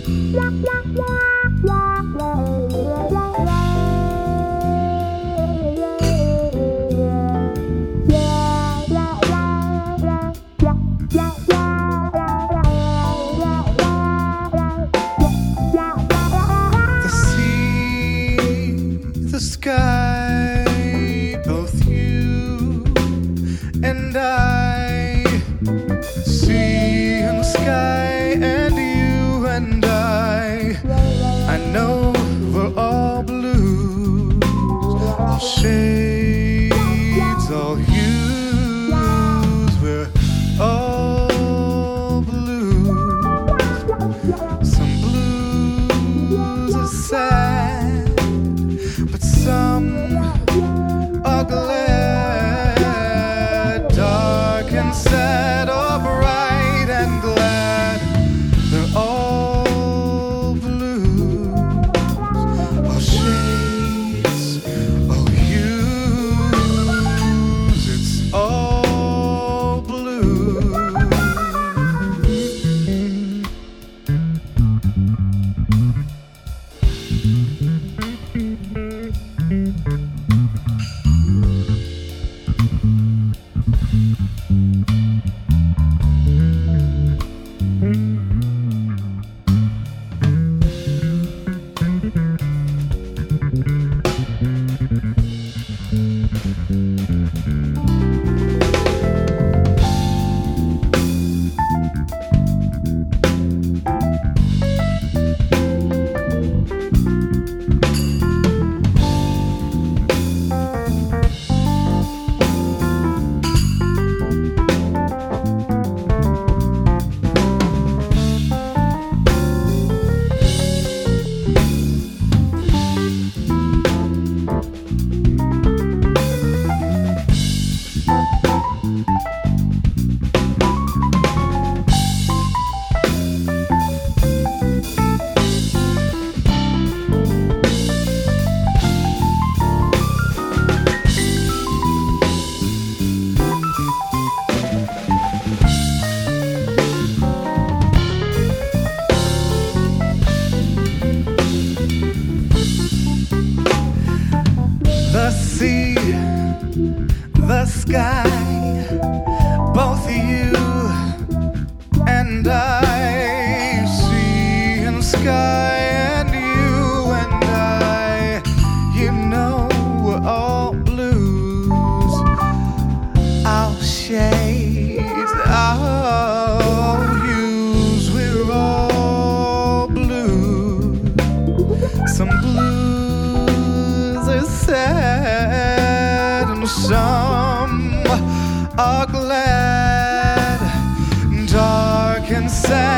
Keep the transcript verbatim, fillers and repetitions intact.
The sea, the sky, both you and I. Sea and sky and you and I. I know we're all blues, all shades, all hues. We're all blues. Some blues are sad, but some are glad. Dark and sad, or bright and glad. They're all blues, all shades, all hues. It's all blue. The sea, the sky, both you and I. Sea and sky and you and I. You know we're all blues, all shades, all hues. We're all blues. Some blues are sad and some are glad. Dark and sad.